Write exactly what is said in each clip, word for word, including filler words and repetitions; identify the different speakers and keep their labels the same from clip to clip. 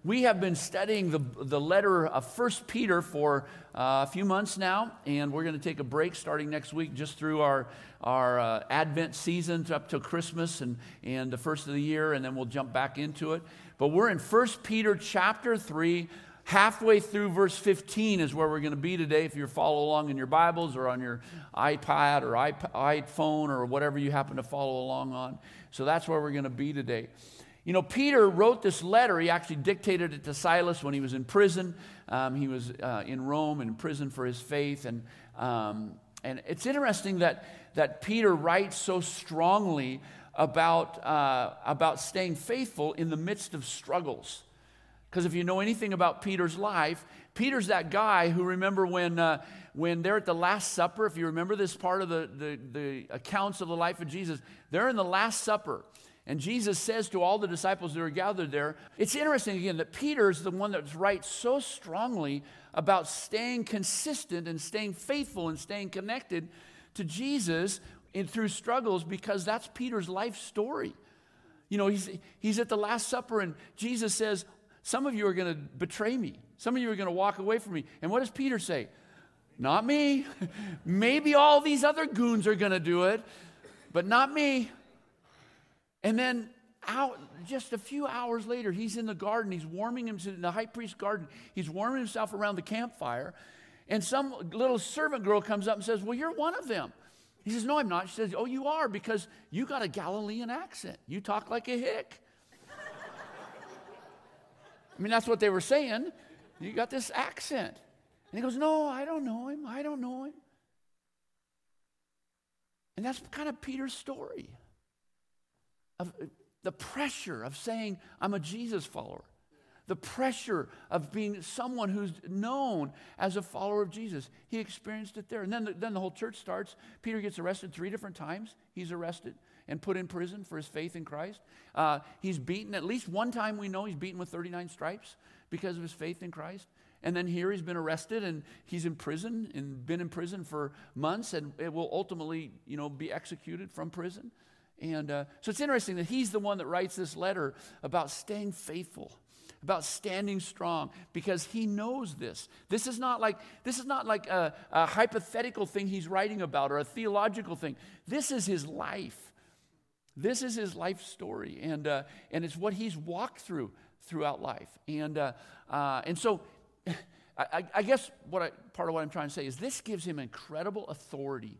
Speaker 1: We have been studying the, the letter of First Peter for uh, a few months now, and we're going to take a break starting next week just through our, our uh, Advent season up till Christmas and, and the first of the year, and then we'll jump back into it. But we're in First Peter chapter three, halfway through verse fifteen is where we're going to be today if you're following along in your Bibles or on your iPad or iP- iPhone or whatever you happen to follow along on. So that's where we're going to be today. You know, Peter wrote this letter. He actually dictated it to Silas when he was in prison. Um, he was uh, in Rome and in prison for his faith. And um, and it's interesting that, that Peter writes so strongly about, uh, about staying faithful in the midst of struggles. Because if you know anything about Peter's life, Peter's that guy who, remember when uh, when they're at the Last Supper, if you remember this part of the, the, the accounts of the life of Jesus, they're in the Last Supper. And Jesus says to all the disciples that are gathered there, it's interesting again that Peter's the one that writes so strongly about staying consistent and staying faithful and staying connected to Jesus in, through struggles, because that's Peter's life story. You know, he's, he's at the Last Supper and Jesus says, some of you are going to betray me. Some of you are going to walk away from me. And what does Peter say? Not me. Maybe all these other goons are going to do it, but not me. And then out, just a few hours later, he's in the garden. He's warming himself in the high priest's garden. He's warming himself around the campfire. And some little servant girl comes up and says, well, you're one of them. He says, no, I'm not. She says, oh, you are, because you got a Galilean accent. You talk like a hick. I mean, that's what they were saying. You got this accent. And he goes, no, I don't know him. I don't know him. And that's kind of Peter's story. Of the pressure of saying, I'm a Jesus follower. The pressure of being someone who's known as a follower of Jesus. He experienced it there. And then the, then the whole church starts. Peter gets arrested three different times. He's arrested and put in prison for his faith in Christ. Uh, he's beaten, at least one time we know he's beaten with thirty-nine stripes because of his faith in Christ. And then here he's been arrested and he's in prison and been in prison for months, and it will ultimately, you know, be executed from prison. And uh, so it's interesting that he's the one that writes this letter about staying faithful, about standing strong, because he knows this. This is not like this is not like a, a hypothetical thing he's writing about or a theological thing. This is his life. This is his life story, and uh, and it's what he's walked through throughout life. And uh, uh, and so, I, I guess what I, part of what I'm trying to say is this gives him incredible authority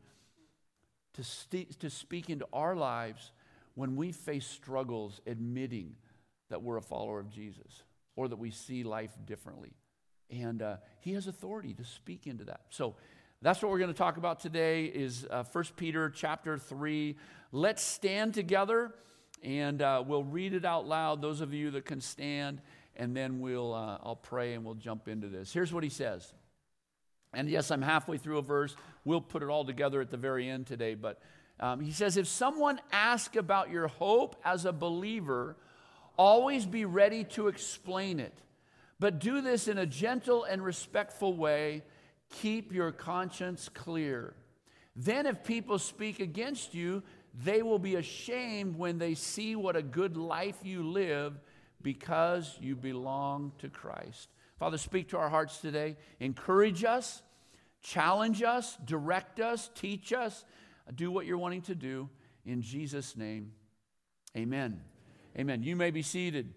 Speaker 1: to, st- to speak into our lives when we face struggles, admitting that we're a follower of Jesus or that we see life differently. And uh, he has authority to speak into that. So that's what we're going to talk about today is uh, First Peter chapter three. Let's stand together, and uh, we'll read it out loud, those of you that can stand, and then we'll uh, I'll pray and we'll jump into this. Here's what he says. And yes, I'm halfway through a verse. We'll put it all together at the very end today. But um, he says, if someone asks about your hope as a believer, always be ready to explain it. But do this in a gentle and respectful way. Keep your conscience clear. Then if people speak against you, they will be ashamed when they see what a good life you live because you belong to Christ. Father, speak to our hearts today. Encourage us, challenge us, direct us, teach us. Do what you're wanting to do. In Jesus' name, amen. Amen. You may be seated.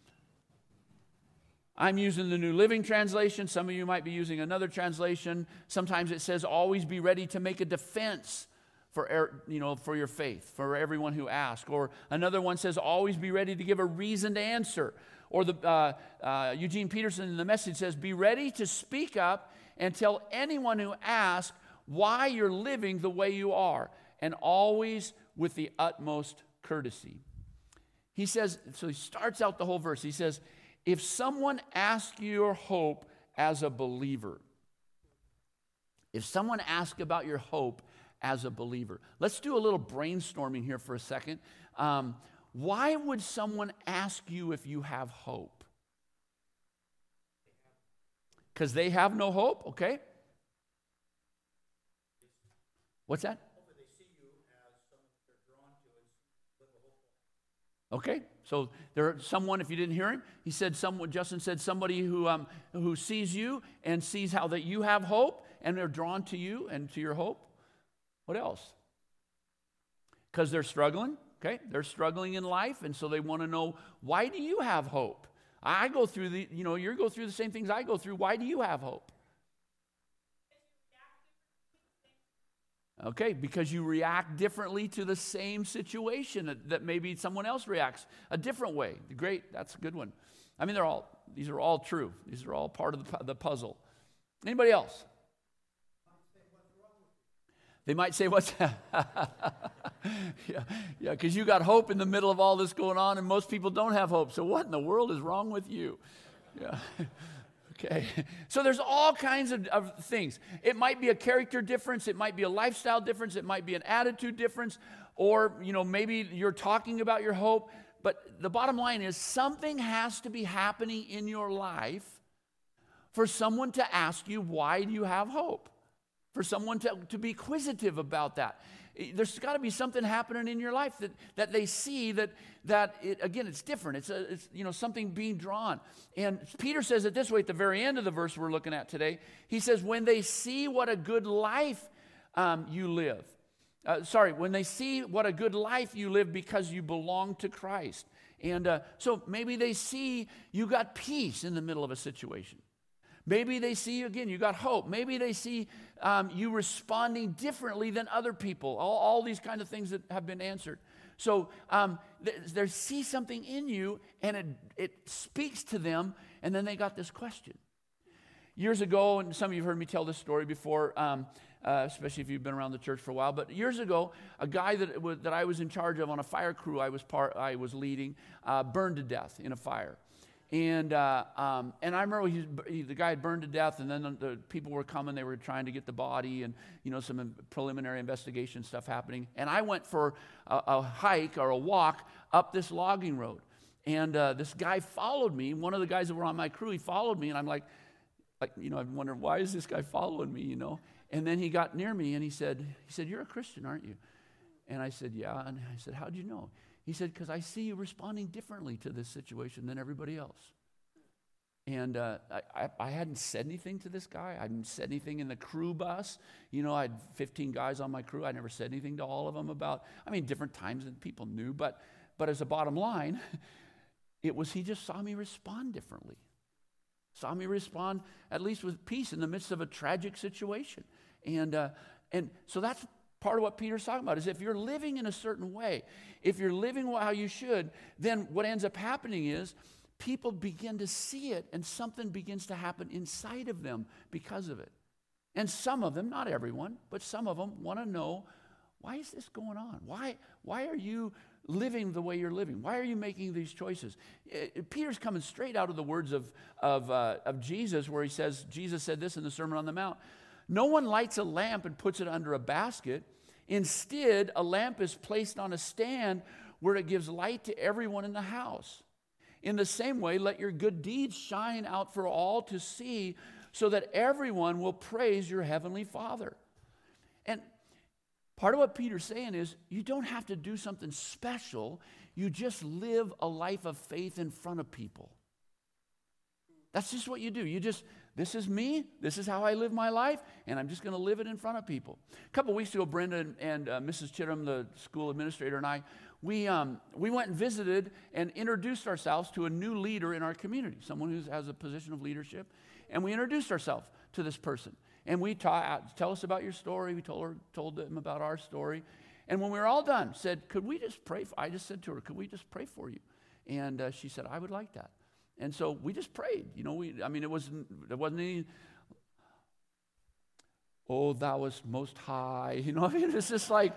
Speaker 1: I'm using the New Living Translation. Some of you might be using another translation. Sometimes it says, always be ready to make a defense for, you know, for your faith, for everyone who asks. Or another one says, always be ready to give a reasoned answer. Or the uh, uh, Eugene Peterson in the Message says, be ready to speak up and tell anyone who asks why you're living the way you are, and always with the utmost courtesy. He says, so he starts out the whole verse. He says, if someone asks your hope as a believer, if someone asks about your hope as a believer, let's do a little brainstorming here for a second. Um, Why would someone ask you if you have hope? Because they have no hope, okay? What's that?
Speaker 2: Hopefully they see you as someone they're drawn to and live a hopeful.
Speaker 1: Okay, So there's someone, if you didn't hear him, he said, someone, Justin said, somebody who, um, who sees you and sees how that you have hope, and they're drawn to you and to your hope. What else? Because they're struggling, okay? They're struggling in life, and so they want to know, why do you have hope? I go through the, you know, you go through the same things I go through. Why do you have hope? Okay, because you react differently to the same situation that, that maybe someone else reacts a different way. Great, that's a good one. I mean, they're all, these are all true. These are all part of the, the puzzle. Anybody else? They might say, what's that? yeah, yeah, because you got hope in the middle of all this going on, and most people don't have hope. So what in the world is wrong with you? Yeah. Okay, so there's all kinds of, of things. It might be a character difference. It might be a lifestyle difference. It might be an attitude difference. Or, you know, maybe you're talking about your hope. But the bottom line is something has to be happening in your life for someone to ask you, why do you have hope? For someone to, to be inquisitive about that. There's got to be something happening in your life that, that they see that, that it, again, it's different. It's, a, it's, you know, something being drawn. And Peter says it this way at the very end of the verse we're looking at today. He says, when they see what a good life um, you live. Uh, sorry, when they see what a good life you live because you belong to Christ. And uh, so maybe they see you got peace in the middle of a situation. Maybe they see, again, you got hope. Maybe they see um, you responding differently than other people. All, all these kind of things that have been answered. So um, they, they see something in you, and it, it speaks to them, and then they got this question. Years ago, and some of you have heard me tell this story before, um, uh, especially if you've been around the church for a while, but years ago, a guy that, was, that I was in charge of on a fire crew I was, part, I was leading uh, burned to death in a fire. And uh, um, and I remember he, he, the guy had burned to death, and then the, the people were coming. They were trying to get the body, and you know some preliminary investigation stuff happening. And I went for a, a hike or a walk up this logging road, and uh, this guy followed me. One of the guys that were on my crew, he followed me, and I'm like, like you know, I'm wondering why is this guy following me, you know? And then he got near me, and he said, he said, "You're a Christian, aren't you?" And I said, "Yeah." And I said, "How'd you know?" He said, "Because I see you responding differently to this situation than everybody else." And uh, I, I hadn't said anything to this guy. I hadn't said anything in the crew bus. You know, I had fifteen guys on my crew. I never said anything to all of them about, I mean, different times that people knew. But, but as a bottom line, it was he just saw me respond differently. Saw me respond at least with peace in the midst of a tragic situation. And, uh, and so that's part of what Peter's talking about, is if you're living in a certain way, if you're living how you should, then what ends up happening is people begin to see it, and something begins to happen inside of them because of it. And some of them, not everyone, but some of them want to know, why is this going on? Why, why are you living the way you're living? Why are you making these choices? It, Peter's coming straight out of the words of, of, uh, of Jesus, where he says, Jesus said this in the Sermon on the Mount, "No one lights a lamp and puts it under a basket. Instead, a lamp is placed on a stand where it gives light to everyone in the house. In the same way, let your good deeds shine out for all to see, so that everyone will praise your heavenly Father." And part of what Peter's saying is, you don't have to do something special. You just live a life of faith in front of people. That's just what you do. You just, this is me, this is how I live my life, and I'm just going to live it in front of people. A couple of weeks ago, Brenda and, and uh, Missus Chittum, the school administrator, and I, we um, we went and visited and introduced ourselves to a new leader in our community, someone who has a position of leadership, and we introduced ourselves to this person. And we taught, tell us about your story. We told her, told them about our story. And when we were all done, said, could we just pray? For, I just said to her, could we just pray for you? And uh, she said, I would like that. And so we just prayed. You know, we, I mean, it wasn't, there wasn't any, oh, thou was most high. You know, I mean, it's just like,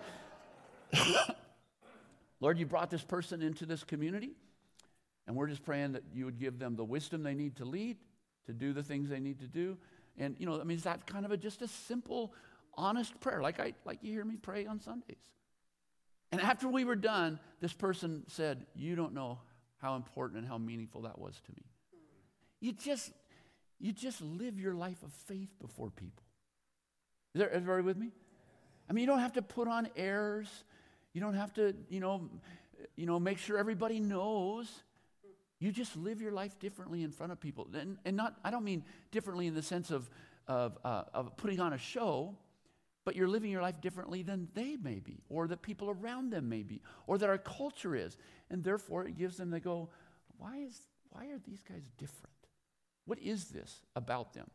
Speaker 1: Lord, you brought this person into this community, and we're just praying that you would give them the wisdom they need to lead, to do the things they need to do. And, you know, I mean, is that kind of a, just a simple, honest prayer, like I like you hear me pray on Sundays. And after we were done, this person said, you don't know how important and how meaningful that was to me. You just, you just live your life of faith before people. Is there, everybody with me? I mean, you don't have to put on airs. You don't have to, you know, you know, make sure everybody knows. You just live your life differently in front of people. And, and not, I don't mean differently in the sense of, of, uh, of putting on a show, but you're living your life differently than they may be, or that people around them may be, or that our culture is. And therefore, it gives them, they go, why is, why are these guys different? What is this about them?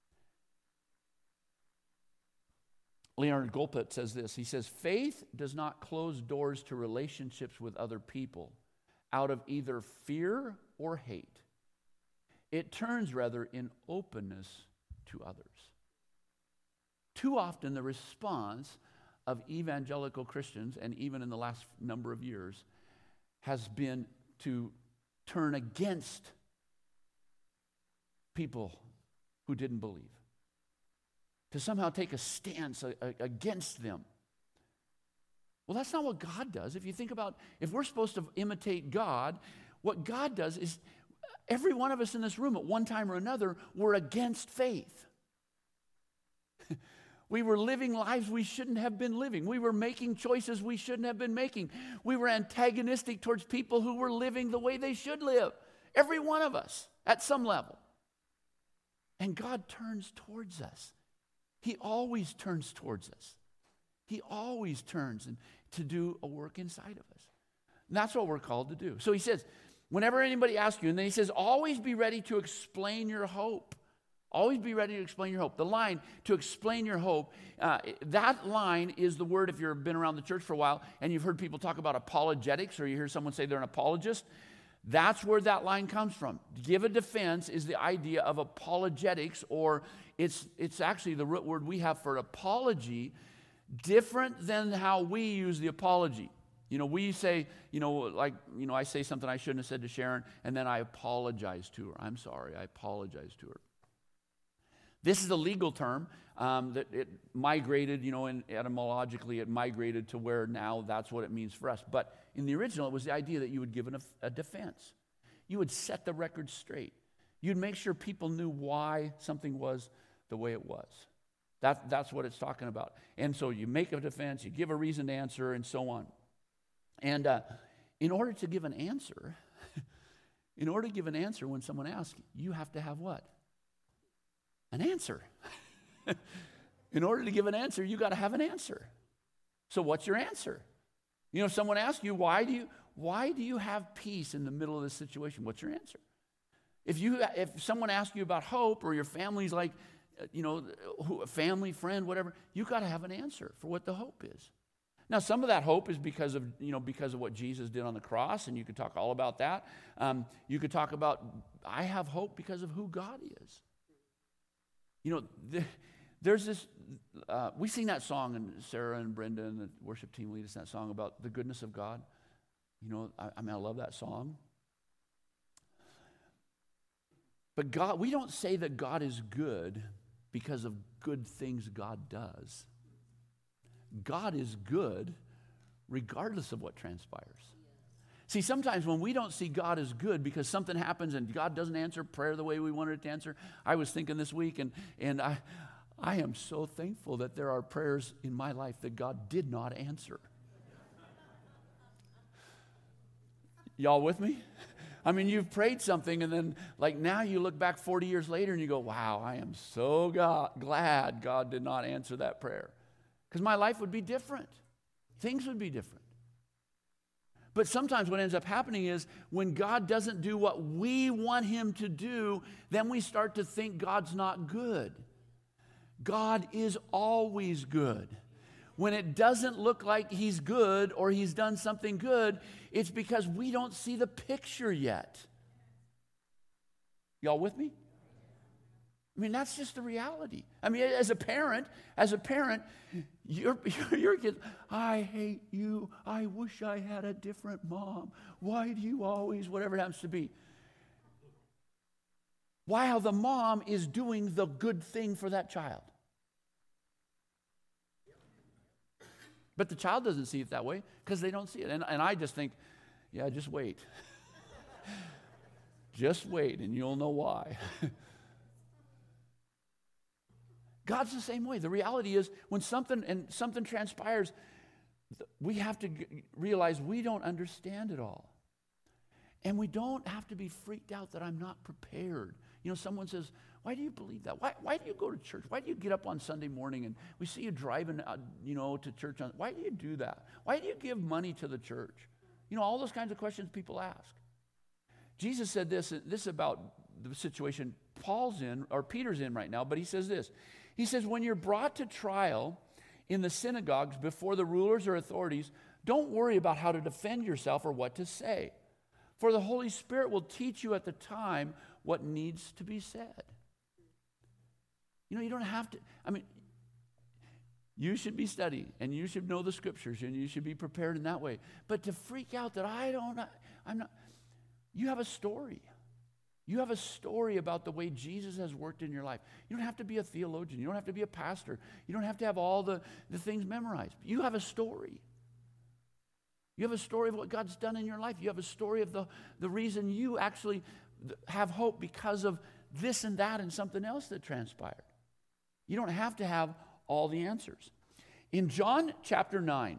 Speaker 1: Leonard Golpett says this. He says, faith does not close doors to relationships with other people out of either fear or hate. It turns rather in openness to others. Too often the response of evangelical Christians, and even in the last number of years, has been to turn against people who didn't believe. To somehow take a stance a, a, against them. Well, that's not what God does. If you think about, if we're supposed to imitate God, what God does is, every one of us in this room at one time or another were against faith. We were living lives we shouldn't have been living. We were making choices we shouldn't have been making. We were antagonistic towards people who were living the way they should live. Every one of us at some level. And God turns towards us. He always turns towards us. He always turns and to do a work inside of us. And that's what we're called to do. So he says, whenever anybody asks you, and then he says, always be ready to explain your hope. Always be ready to explain your hope. The line, to explain your hope, uh, that line is the word, if you've been around the church for a while, and you've heard people talk about apologetics, or you hear someone say they're an apologist, that's where that line comes from. Give a defense is the idea of apologetics, or it's it's actually the root word we have for apology, different than how we use the apology. You know, we say, you know, like, you know, I say something I shouldn't have said to Sharon, and then I apologize to her. I'm sorry, I apologize to her. This is a legal term um, that it migrated, you know, and etymologically it migrated to where now that's what it means for us. But in the original, it was the idea that you would give an, a defense. You would set the record straight. You'd make sure people knew why something was the way it was. That, that's what it's talking about. And so you make a defense, you give a reasoned answer, and so on. And uh, in order to give an answer, in order to give an answer when someone asks, you have to have what? An answer. In order to give an answer, you got to have an answer. So what's your answer? You know, if someone asks you, why do you why do you have peace in the middle of this situation? What's your answer? If you if someone asks you about hope, or your family's like, you know, a family, friend, whatever, you got to have an answer for what the hope is. Now, some of that hope is because of, you know, because of what Jesus did on the cross, and you could talk all about that. Um, you could talk about, I have hope because of who God is. You know, the, there's this, uh, we sing that song, and Sarah and Brenda and the worship team lead us in that song about the goodness of God. You know, I, I mean, I love that song. But God, we don't say that God is good because of good things God does. God is good regardless of what transpires. See, sometimes when we don't see God as good because something happens and God doesn't answer prayer the way we wanted it to answer. I was thinking this week, and, and I, I am so thankful that there are prayers in my life that God did not answer. Y'all with me? I mean, you've prayed something, and then like now you look back forty years later and you go, wow, I am so God, glad God did not answer that prayer. Because my life would be different. Things would be different. But sometimes what ends up happening is when God doesn't do what we want him to do, then we start to think God's not good. God is always good. When it doesn't look like he's good or he's done something good, it's because we don't see the picture yet. Y'all with me? I mean, that's just the reality. I mean, as a parent, as a parent, your, your, your kid, I hate you. I wish I had a different mom. Why do you always, whatever it happens to be? While the mom is doing the good thing for that child. But the child doesn't see it that way because they don't see it. And, and I just think, yeah, just wait. Just wait and you'll know why. God's the same way. The reality is when something and something transpires, we have to g- realize we don't understand it all. And we don't have to be freaked out that I'm not prepared. You know, someone says, why do you believe that? Why, why do you go to church? Why do you get up on Sunday morning and we see you driving, uh, you know, to church? On, why do you do that? Why do you give money to the church? You know, all those kinds of questions people ask. Jesus said this, this about the situation Paul's in, or Peter's in right now, but he says this. He says, when you're brought to trial in the synagogues before the rulers or authorities, don't worry about how to defend yourself or what to say. For the Holy Spirit will teach you at the time what needs to be said. You know, you don't have to, I mean, you should be studying, and you should know the scriptures, and you should be prepared in that way. But to freak out that I don't, I'm not, you have a story. You have a story about the way Jesus has worked in your life. You don't have to be a theologian. You don't have to be a pastor. You don't have to have all the, the things memorized. You have a story. You have a story of what God's done in your life. You have a story of the, the reason you actually have hope because of this and that and something else that transpired. You don't have to have all the answers. In John chapter nine,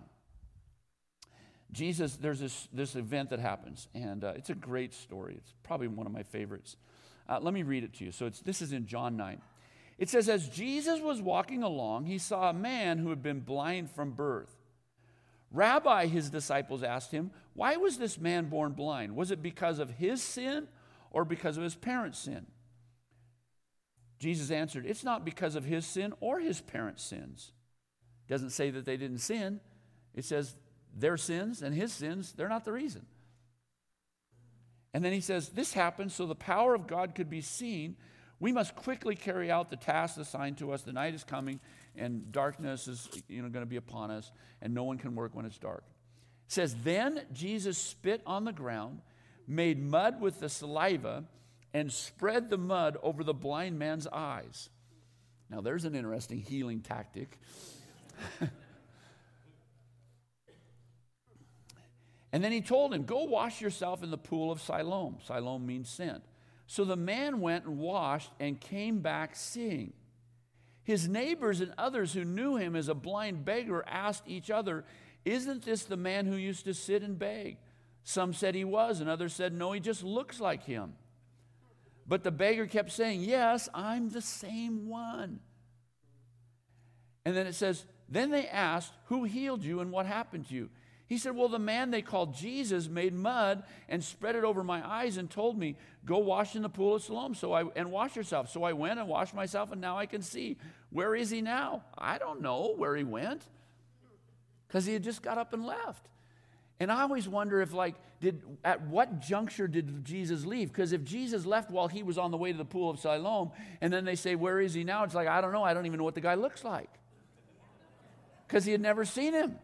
Speaker 1: Jesus, there's this, this event that happens, and uh, it's a great story. It's probably one of my favorites. Uh, let me read it to you. So it's, this is in John nine. It says, as Jesus was walking along, he saw a man who had been blind from birth. Rabbi, his disciples asked him, why was this man born blind? Was it because of his sin or because of his parents' sin? Jesus answered, it's not because of his sin or his parents' sins. It doesn't say that they didn't sin. It says their sins and his sins, they're not the reason. And then he says, this happened so the power of God could be seen. We must quickly carry out the task assigned to us. The night is coming, and darkness is you know, going to be upon us, and no one can work when it's dark. It says, then Jesus spit on the ground, made mud with the saliva, and spread the mud over the blind man's eyes. Now, there's an interesting healing tactic. And then he told him, go wash yourself in the pool of Siloam. Siloam means sent. So the man went and washed and came back seeing. His neighbors and others who knew him as a blind beggar asked each other, isn't this the man who used to sit and beg? Some said he was, and others said, no, he just looks like him. But the beggar kept saying, yes, I'm the same one. And then it says, then they asked, who healed you and what happened to you? He said, well, the man they called Jesus made mud and spread it over my eyes and told me, go wash in the pool of Siloam so I, and wash yourself. So I went and washed myself, and now I can see. Where is he now? I don't know where he went, because he had just got up and left. And I always wonder if, like, did at what juncture did Jesus leave? Because if Jesus left while he was on the way to the pool of Siloam, and then they say, where is he now? It's like, I don't know. I don't even know what the guy looks like, because he had never seen him.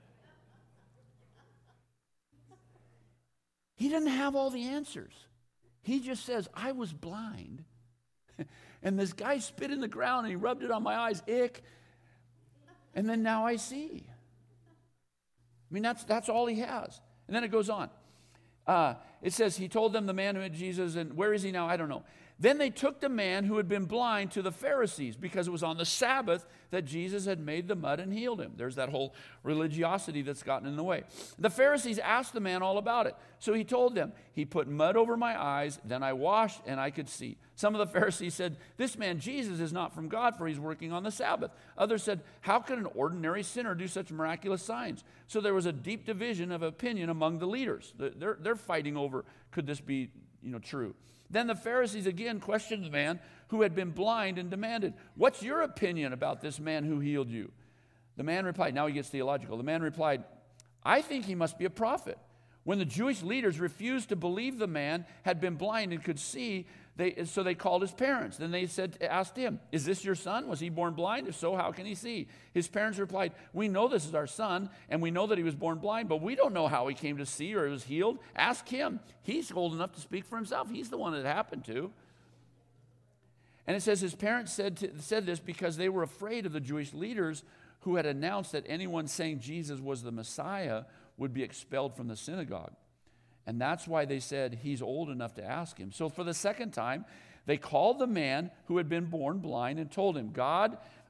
Speaker 1: He didn't have all the answers. He just says, I was blind, and this guy spit in the ground, and he rubbed it on my eyes, ick, and then now I see. I mean, that's, that's all he has. And then it goes on. Uh, it says, he told them the man who had Jesus, and where is he now? I don't know. Then they took the man who had been blind to the Pharisees, because it was on the Sabbath that Jesus had made the mud and healed him. There's that whole religiosity that's gotten in the way. The Pharisees asked the man all about it. So he told them, he put mud over my eyes, then I washed, and I could see. Some of the Pharisees said, this man Jesus is not from God, for he's working on the Sabbath. Others said, how could an ordinary sinner do such miraculous signs? So there was a deep division of opinion among the leaders. They're, they're fighting over, could this be you know, true? Then the Pharisees again questioned the man who had been blind and demanded, what's your opinion about this man who healed you? The man replied, now he gets theological. The man replied, I think he must be a prophet. When the Jewish leaders refused to believe the man had been blind and could see, they, so they called his parents. Then they said, asked him, is this your son? Was he born blind? If so, how can he see? His parents replied, we know this is our son, and we know that he was born blind, but we don't know how he came to see or was healed. Ask him. He's old enough to speak for himself. He's the one that it happened to. And it says his parents said, to, said this because they were afraid of the Jewish leaders who had announced that anyone saying Jesus was the Messiah would be expelled from the synagogue. And that's why they said he's old enough to ask him. So for the second time, they called the man who had been born blind and told him, God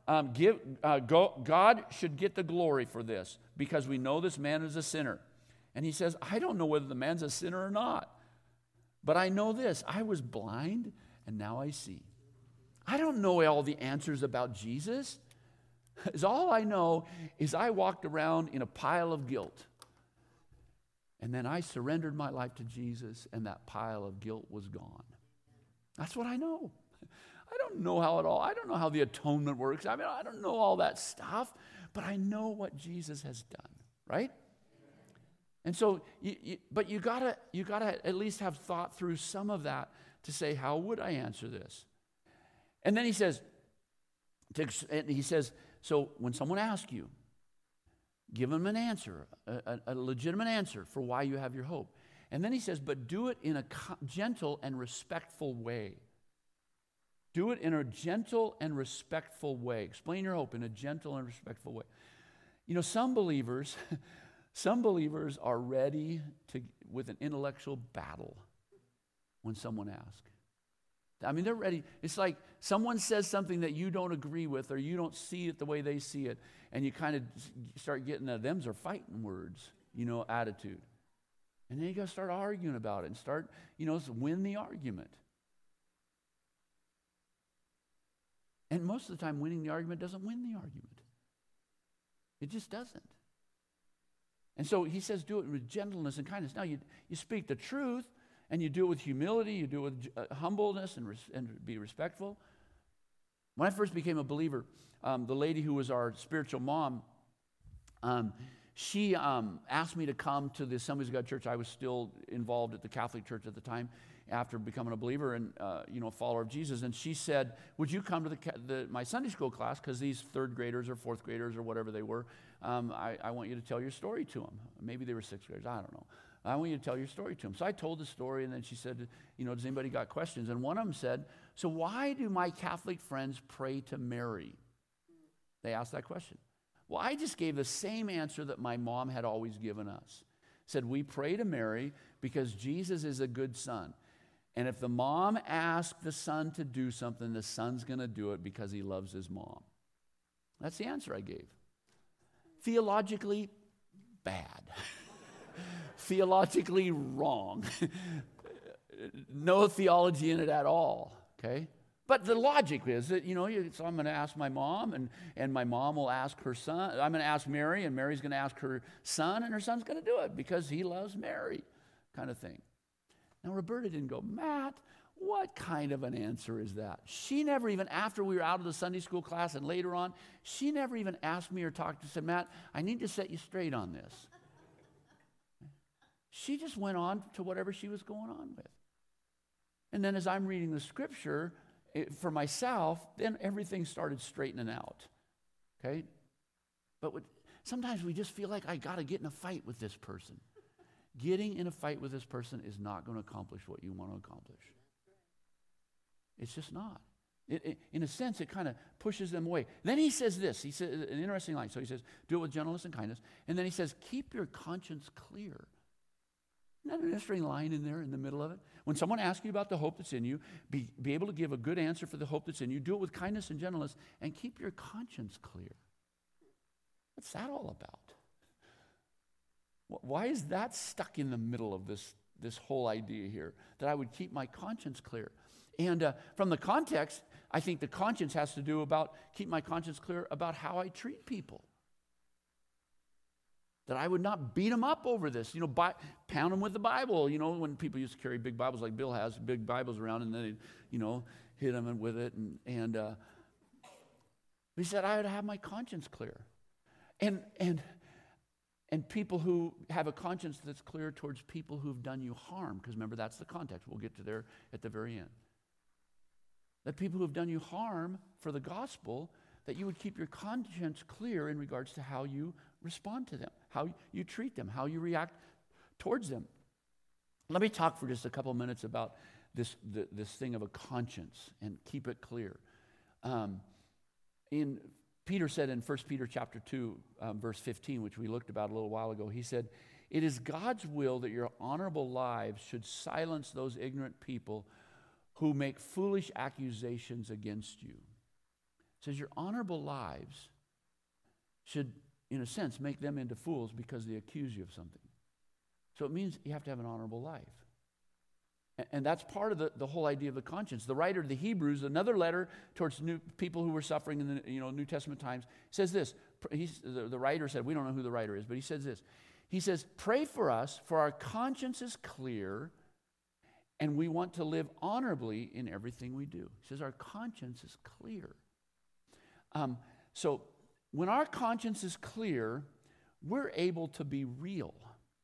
Speaker 1: um, give, uh, go, God should get the glory for this because we know this man is a sinner. And he says, I don't know whether the man's a sinner or not. But I know this, I was blind and now I see. I don't know all the answers about Jesus. All I know is I walked around in a pile of guilt. And then I surrendered my life to Jesus and that pile of guilt was gone. That's what I know. I don't know how it all, I don't know how the atonement works. I mean, I don't know all that stuff, but I know what Jesus has done, right? And so, you, you, but you gotta, you gotta at least have thought through some of that to say, how would I answer this? And then he says, to, and he says, so when someone asks you, give them an answer, a, a, a legitimate answer for why you have your hope. And then he says, but do it in a gentle and respectful way. Do it in a gentle and respectful way. Explain your hope in a gentle and respectful way. You know, some believers... Some believers are ready to with an intellectual battle when someone asks. I mean, they're ready. It's like someone says something that you don't agree with or you don't see it the way they see it, and you kind of start getting a them's are fighting words, you know, attitude. And then you got to start arguing about it and start, you know, win the argument. And most of the time, winning the argument doesn't win the argument. It just doesn't. And so he says, do it with gentleness and kindness. Now, you, you speak the truth, and you do it with humility, you do it with uh, humbleness and, res- and be respectful. When I first became a believer, um, the lady who was our spiritual mom, um, she um, asked me to come to the Assemblies of God Church. I was still involved at the Catholic Church at the time after becoming a believer and, uh, you know, a follower of Jesus. And she said, would you come to the, the my Sunday school class, because these third graders or fourth graders or whatever they were, um, I, I want you to tell your story to them. Maybe they were sixth graders, I don't know. I want you to tell your story to them. So I told the story, and then she said, you know, does anybody got questions? And one of them said, so why do my Catholic friends pray to Mary? They asked that question. Well, I just gave the same answer that my mom had always given us. Said, we pray to Mary because Jesus is a good son. And if the mom asks the son to do something, the son's going to do it because he loves his mom. That's the answer I gave. Theologically, bad. Theologically wrong. No theology in it at all, okay? But the logic is that, you know, so I'm going to ask my mom, and, and my mom will ask her son. I'm going to ask Mary, and Mary's going to ask her son, and her son's going to do it because he loves Mary, kind of thing. Now, Roberta didn't go, Matt, what kind of an answer is that? She never even, after we were out of the Sunday school class and later on, she never even asked me or talked to said, Matt, I need to set you straight on this. She just went on to whatever she was going on with. And then as I'm reading the scripture it, for myself, then everything started straightening out, okay? But with, sometimes we just feel like I got to get in a fight with this person. Getting in a fight with this person is not going to accomplish what you want to accomplish. It's just not. It, it, in a sense, it kind of pushes them away. Then he says this. He says an interesting line. So he says, do it with gentleness and kindness. And then he says, keep your conscience clear. Isn't that an interesting line in there in the middle of it? When someone asks you about the hope that's in you, be, be able to give a good answer for the hope that's in you. Do it with kindness and gentleness and keep your conscience clear. What's that all about? Why is that stuck in the middle of this, this whole idea here, that I would keep my conscience clear? And uh, from the context, I think the conscience has to do about, keep my conscience clear about how I treat people. That I would not beat them up over this, you know, buy, pound them with the Bible. You know, when people used to carry big Bibles like Bill has, big Bibles around, and then they, you know, hit them with it. And, and uh, he said, I would have my conscience clear. And, and, And people who have a conscience that's clear towards people who've done you harm, because remember, that's the context. We'll get to there at the very end. That people who have done you harm for the gospel, that you would keep your conscience clear in regards to how you respond to them, how you treat them, how you react towards them. Let me talk for just a couple minutes about this, the, this thing of a conscience and keep it clear. Um, in Peter said in First Peter chapter two, um, verse fifteen, which we looked about a little while ago, he said, it is God's will that your honorable lives should silence those ignorant people who make foolish accusations against you. It says your honorable lives should, in a sense, make them into fools because they accuse you of something. So it means you have to have an honorable life. And, and that's part of the, the whole idea of the conscience. The writer of the Hebrews, another letter towards new people who were suffering in the you know, New Testament times, says this. He's, the, the writer said, we don't know who the writer is, but he says this. He says, pray for us, for our conscience is clear, and we want to live honorably in everything we do. He says our conscience is clear. Um, so when our conscience is clear, we're able to be real.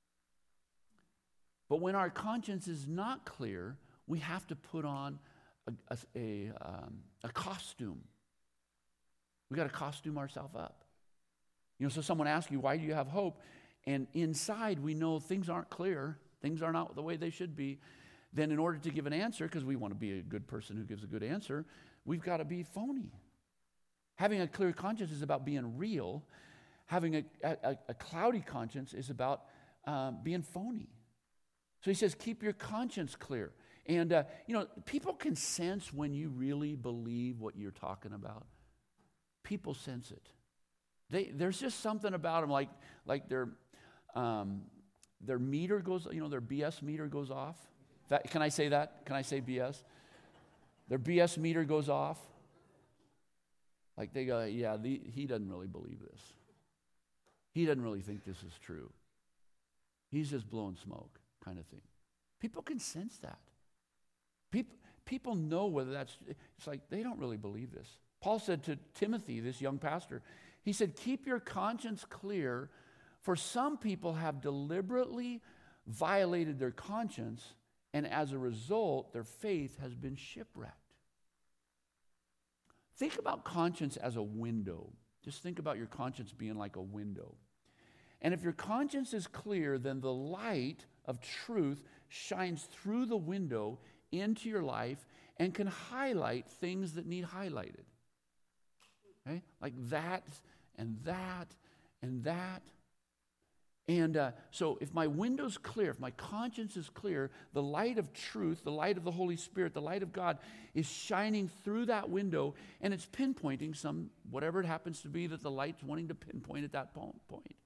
Speaker 1: But when our conscience is not clear, we have to put on a, a, a, um, a costume. We got to costume ourselves up. You know, so someone asks you, why do you have hope? And inside we know things aren't clear, things are not the way they should be. Then in order to give an answer, because we want to be a good person who gives a good answer, we've got to be phony. Having a clear conscience is about being real. Having a, a, a cloudy conscience is about um, being phony. So he says, keep your conscience clear. And, uh, you know, people can sense when you really believe what you're talking about. People sense it. They, there's just something about them, like, like their, um, their meter goes, you know, their B S meter goes off. That, can I say that? Can I say B S? Their B S meter goes off. Like they go, yeah, the, he doesn't really believe this. He doesn't really think this is true. He's just blowing smoke, kind of thing. People can sense that. People, people know whether that's, it's like they don't really believe this. Paul said to Timothy, this young pastor, he said, keep your conscience clear, for some people have deliberately violated their conscience, and as a result, their faith has been shipwrecked. Think about conscience as a window. Just think about your conscience being like a window. And if your conscience is clear, then the light of truth shines through the window into your life and can highlight things that need highlighted. Okay? Like that and that and that. And uh, so if my window's clear, if my conscience is clear, the light of truth, the light of the Holy Spirit, the light of God is shining through that window, and it's pinpointing some, whatever it happens to be that the light's wanting to pinpoint at that point.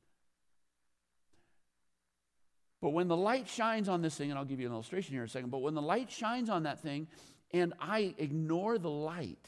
Speaker 1: But when the light shines on this thing, and I'll give you an illustration here in a second, but when the light shines on that thing and I ignore the light,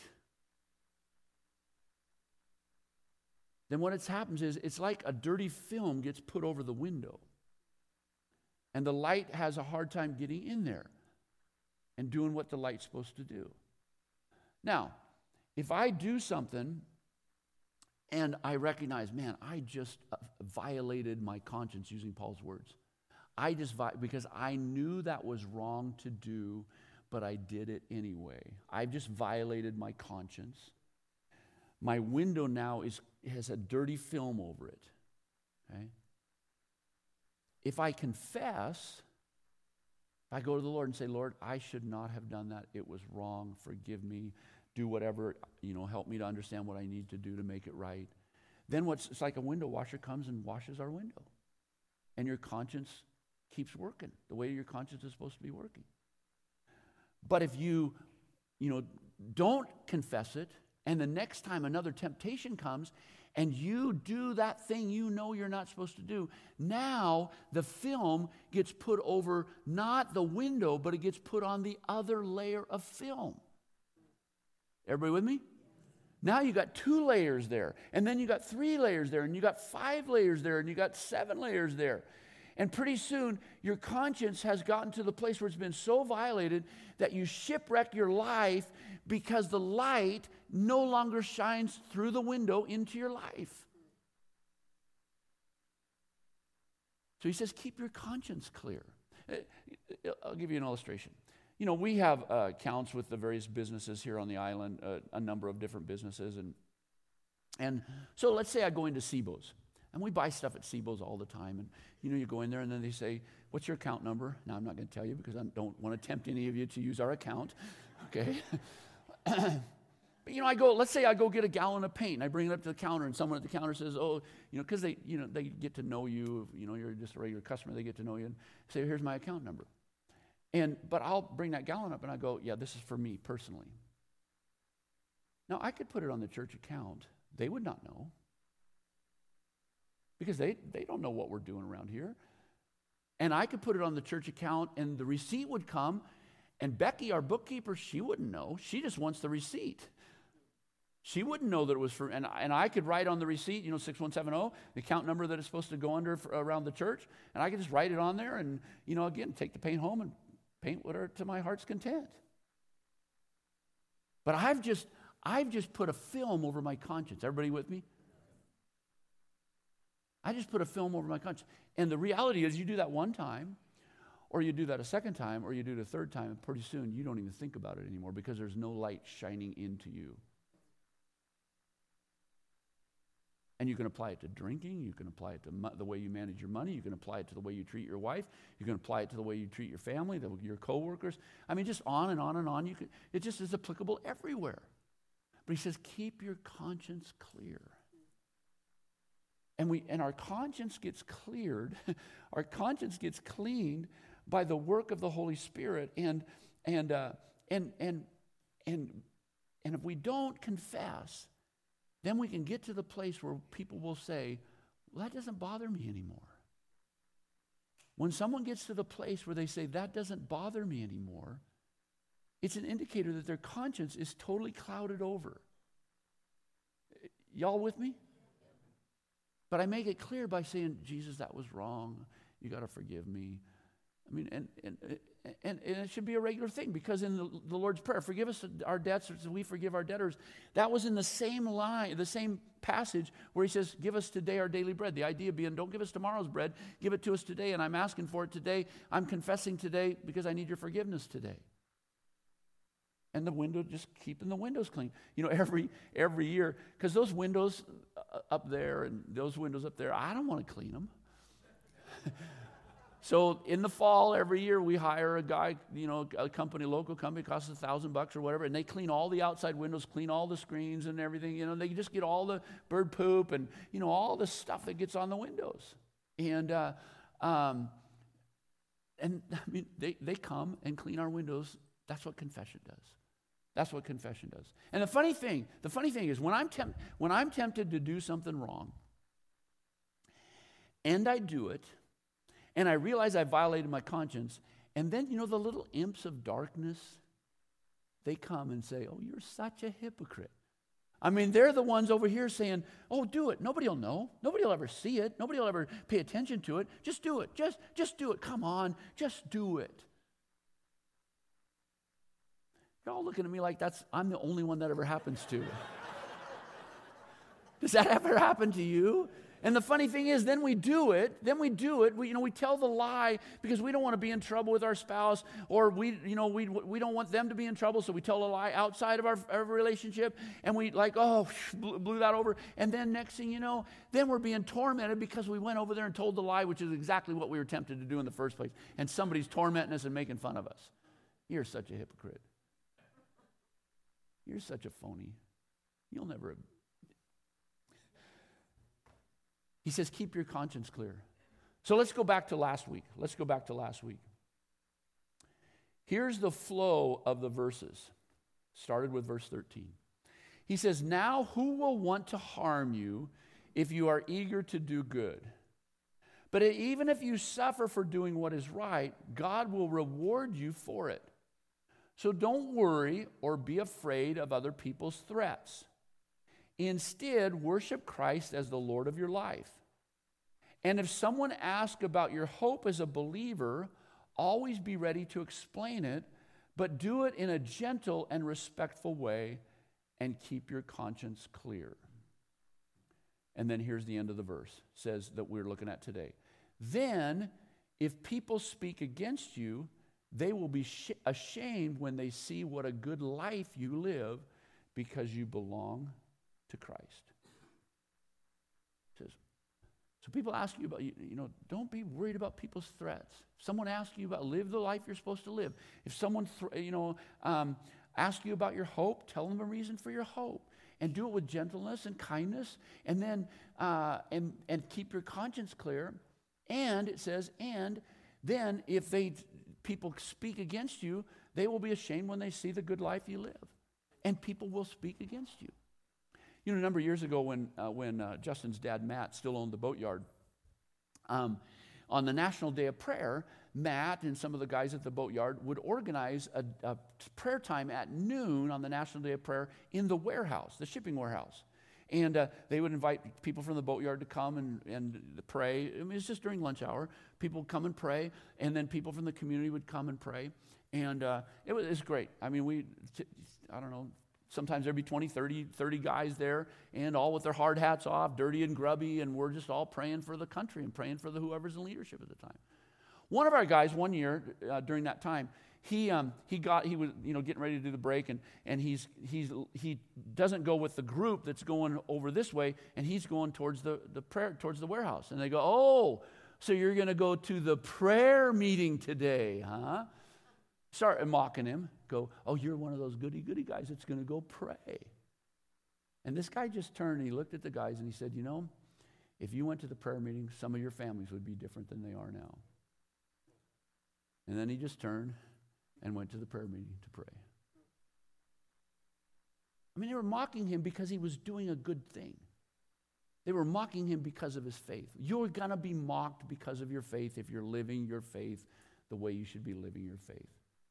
Speaker 1: then what happens is it's like a dirty film gets put over the window. And the light has a hard time getting in there and doing what the light's supposed to do. Now, if I do something and I recognize, man, I just uh, violated my conscience, using Paul's words. I just, vi- because I knew that was wrong to do, but I did it anyway. I've just violated my conscience. My window now is has a dirty film over it. Okay? If I confess, if I go to the Lord and say, Lord, I should not have done that. It was wrong. Forgive me. Do whatever, you know, help me to understand what I need to do to make it right. Then what's it's like a window washer comes and washes our window. And your conscience keeps working the way your conscience is supposed to be working. But if you, you know, don't confess it, and the next time another temptation comes and you do that thing you know you're not supposed to do, now the film gets put over not the window, but it gets put on the other layer of film. Everybody with me? Now you got two layers there, and then you got three layers there, and you got five layers there, and you got seven layers there. And pretty soon, your conscience has gotten to the place where it's been so violated that you shipwreck your life because the light no longer shines through the window into your life. So he says, keep your conscience clear. I'll give you an illustration. You know, we have uh, accounts with the various businesses here on the island, uh, a number of different businesses. And, and so let's say I go into SIBO's. And we buy stuff at SIBO's all the time. And, you know, you go in there and then they say, what's your account number? Now, I'm not going to tell you because I don't want to tempt any of you to use our account. Okay? But, you know, I go, let's say I go get a gallon of paint and I bring it up to the counter and someone at the counter says, oh, you know, because they, you know, they get to know you. You know, you're just a regular customer. They get to know you and say, here's my account number. And, but I'll bring that gallon up and I go, yeah, this is for me personally. Now, I could put it on the church account. They would not know. Because they, they don't know what we're doing around here. And I could put it on the church account, and the receipt would come, and Becky, our bookkeeper, she wouldn't know. She just wants the receipt. She wouldn't know that it was for, and, and I could write on the receipt, you know, six one seven zero, the account number that it's supposed to go under for, around the church, and I could just write it on there and, you know, again, take the paint home and paint whatever to my heart's content. But I've just, I've just put a film over my conscience. Everybody with me? I just put a film over my conscience. And the reality is you do that one time, or you do that a second time, or you do it a third time, and pretty soon you don't even think about it anymore because there's no light shining into you. And you can apply it to drinking. You can apply it to mo- the way you manage your money. You can apply it to the way you treat your wife. You can apply it to the way you treat your family, the, your coworkers. I mean, just on and on and on. You can, it just is applicable everywhere. But he says, keep your conscience clear. And we and our conscience gets cleared. Our conscience gets cleaned by the work of the Holy Spirit. And and uh, and and and and if we don't confess, then we can get to the place where people will say, well, that doesn't bother me anymore. When someone gets to the place where they say, that doesn't bother me anymore, it's an indicator that their conscience is totally clouded over. Y'all with me? But I make it clear by saying, Jesus, that was wrong. You got to forgive me. I mean, and and, and and it should be a regular thing, because in the, the Lord's Prayer, forgive us our debts as we forgive our debtors. That was in the same line, the same passage where he says, give us today our daily bread. The idea being, don't give us tomorrow's bread, give it to us today, and I'm asking for it today. I'm confessing today because I need your forgiveness today. And the window, just keeping the windows clean. You know, every every year, because those windows up there and those windows up there, I don't want to clean them. So in the fall, every year, we hire a guy, you know, a company, local company, costs a thousand bucks or whatever, and they clean all the outside windows, clean all the screens and everything. You know, they just get all the bird poop and, you know, all the stuff that gets on the windows. And, uh, um, and I mean, they, they come and clean our windows. That's what confession does. That's what confession does. And the funny thing, the funny thing is when I'm temp- when I'm tempted to do something wrong, and I do it, and I realize I violated my conscience, and then, you know, the little imps of darkness, they come and say, oh, you're such a hypocrite. I mean, they're the ones over here saying, oh, do it. Nobody will know. Nobody will ever see it. Nobody will ever pay attention to it. Just do it. Just, just do it. Come on. Just do it. You're all looking at me like that's I'm the only one that ever happens to. Does that ever happen to you? And the funny thing is, then we do it. Then we do it. We, you know, we tell the lie because we don't want to be in trouble with our spouse, or we, you know, we we don't want them to be in trouble, so we tell a lie outside of our, our relationship, and we like, oh, blew, blew that over. And then next thing you know, then we're being tormented because we went over there and told the lie, which is exactly what we were tempted to do in the first place. And somebody's tormenting us and making fun of us. You're such a hypocrite. You're such a phony. You'll never. He says, keep your conscience clear. So let's go back to last week. Let's go back to last week. Here's the flow of the verses. Started with verse thirteen. He says, now who will want to harm you if you are eager to do good? But even if you suffer for doing what is right, God will reward you for it. So don't worry or be afraid of other people's threats. Instead, worship Christ as the Lord of your life. And if someone asks about your hope as a believer, always be ready to explain it, but do it in a gentle and respectful way, and keep your conscience clear. And then here's the end of the verse, says that we're looking at today. Then, if people speak against you, they will be sh- ashamed when they see what a good life you live because you belong to Christ. It says, so people ask you about, you, you know, don't be worried about people's threats. If someone asks you about, live the life you're supposed to live. If someone, th- you know, um, asks you about your hope, tell them a reason for your hope. And do it with gentleness and kindness. And then, uh, and, and keep your conscience clear. And it says, and then if they... people speak against you, they will be ashamed when they see the good life you live. and people will speak against you. You know, a number of years ago when, uh, when uh, Justin's dad, Matt, still owned the boatyard, um, on the National Day of Prayer, Matt and some of the guys at the boatyard would organize a, a prayer time at noon on the National Day of Prayer in the warehouse, the shipping warehouse. And uh, they would invite people from the boatyard to come and, and pray. I mean, it's just during lunch hour. People would come and pray, and then people from the community would come and pray. And uh, it was, it was great. I mean, we, t- I don't know, sometimes there'd be twenty, thirty, thirty guys there, and all with their hard hats off, dirty and grubby, and we're just all praying for the country and praying for the whoever's in leadership at the time. One of our guys, one year uh, during that time, he um, he got he was you know getting ready to do the break, and and he's he's he doesn't go with the group that's going over this way, and he's going towards the the prayer towards the warehouse, and they go, oh, so you're going to go to the prayer meeting today, huh? Start mocking him. Go, oh, you're one of those goody goody guys that's going to go pray. And this guy just turned and he looked at the guys and he said, you know, if you went to the prayer meeting, some of your families would be different than they are now. And then he just turned and went to the prayer meeting to pray. I mean, they were mocking him because he was doing a good thing. They were mocking him because of his faith. You're going to be mocked because of your faith if you're living your faith the way you should be living your faith.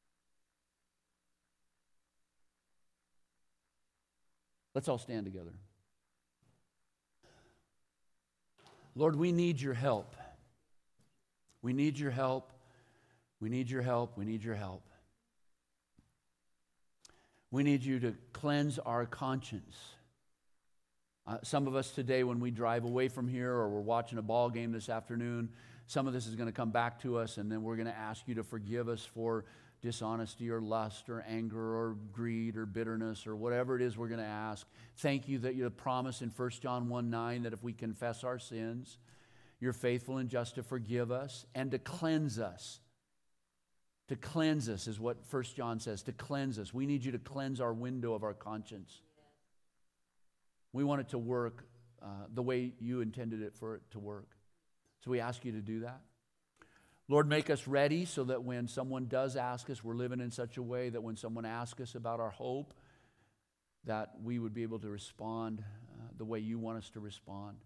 Speaker 1: Let's all stand together. Lord, we need your help. We need your help. We need your help. We need your help. We need you to cleanse our conscience. Uh, some of us today, when we drive away from here or we're watching a ball game this afternoon, some of this is going to come back to us, and then we're going to ask you to forgive us for dishonesty or lust or anger or greed or bitterness or whatever it is we're going to ask. Thank you that you have promised in First John one nine that if we confess our sins, you're faithful and just to forgive us and to cleanse us. To cleanse us is what First John says, to cleanse us. We need you to cleanse our window of our conscience. We want it to work uh, the way you intended it for it to work. So we ask you to do that. Lord, make us ready so that when someone does ask us, we're living in such a way that when someone asks us about our hope, that we would be able to respond uh, the way you want us to respond.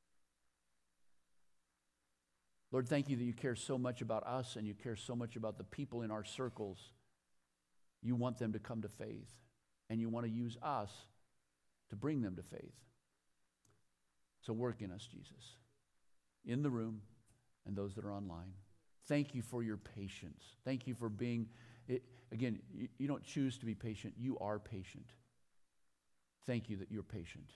Speaker 1: Lord, thank you that you care so much about us and you care so much about the people in our circles. You want them to come to faith, and you want to use us to bring them to faith. So work in us, Jesus, in the room and those that are online. Thank you for your patience. Thank you for being, it, again, you, you don't choose to be patient. You are patient. Thank you that you're patient.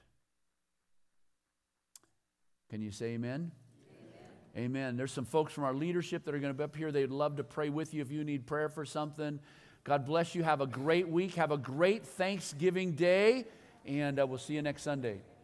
Speaker 1: Can you say amen? Amen. Amen. There's some folks from our leadership that are going to be up here. They'd love to pray with you if you need prayer for something. God bless you. Have a great week. Have a great Thanksgiving day, and uh, we'll see you next Sunday.